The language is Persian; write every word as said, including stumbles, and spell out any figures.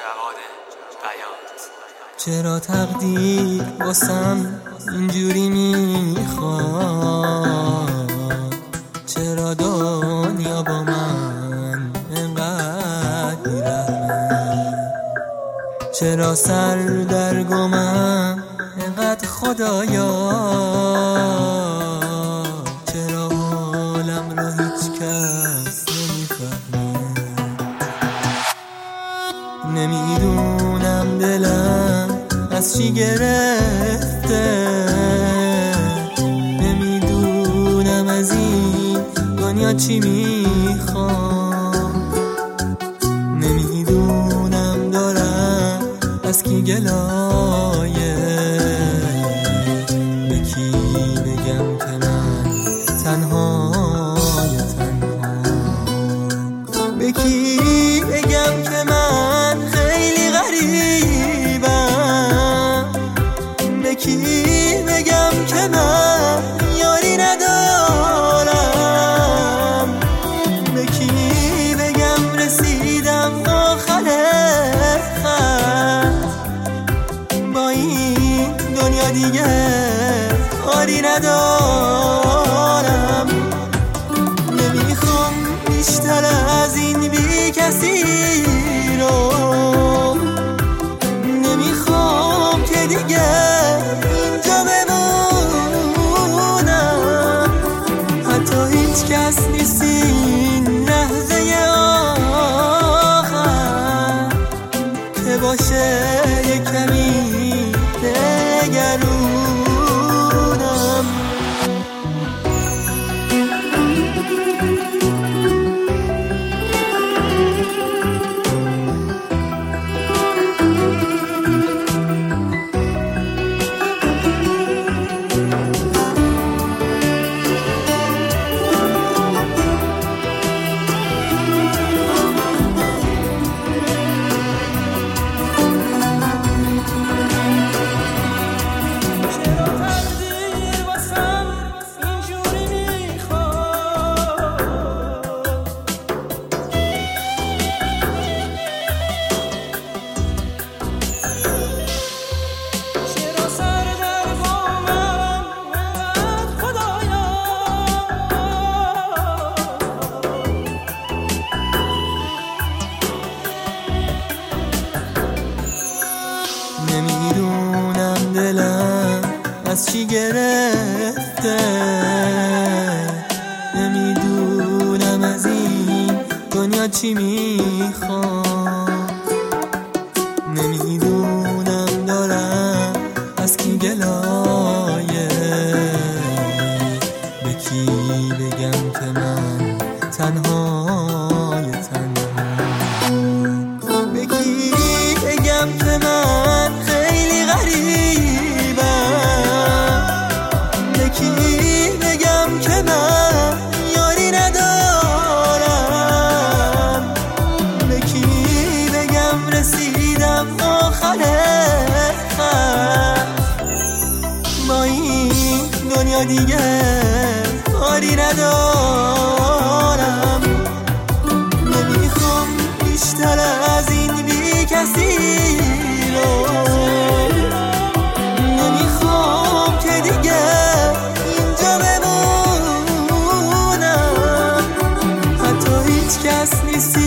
جواد بیات. چرا تقدیر واسم اینجوری میخواد؟ چرا دنیا با من انقدر بی‌رحمه؟ چرا سر در گمم انقدر خدایا؟ چرا حالم رو هیچ کس نمیفهمه؟ نمیدونم دلم از چی گرفته، نمیدونم از این دنیا چی میخوام، نمیدونم دارم از کی گلایه، به کی بگم که من تنهای تنها، به کی بگم که من خیلی غریبم، به کی بگم که من یاری ندارم، به کی بگم رسیدم آخر خط، با این دنیا دیگه کاری ندارم. نمیخوام بیشتر از این بی کسی رو، نمیخوام که دیگه اینجا بمونم، حتی هیچ کس نیست این لحظه آخر که باشه یه کمی نگرونم. نمیدونم دلم از چی گرفته، نمیدونم از این دنیا چی میخوام، نمیدونم دارم از کی گلایه، به کی بگم که من تنهای تنها، به کی بگم که من خیلی غریبم، به کی بگم که من یاری ندارم، به کی بگم رسیدم آخر خط، با این دنیا دیگه کاری ندارم. نمیخوام بیشتر از این بی کسی رو، نمیخوام که دیگه اینجا بمونم، حتی هیچ کس نیست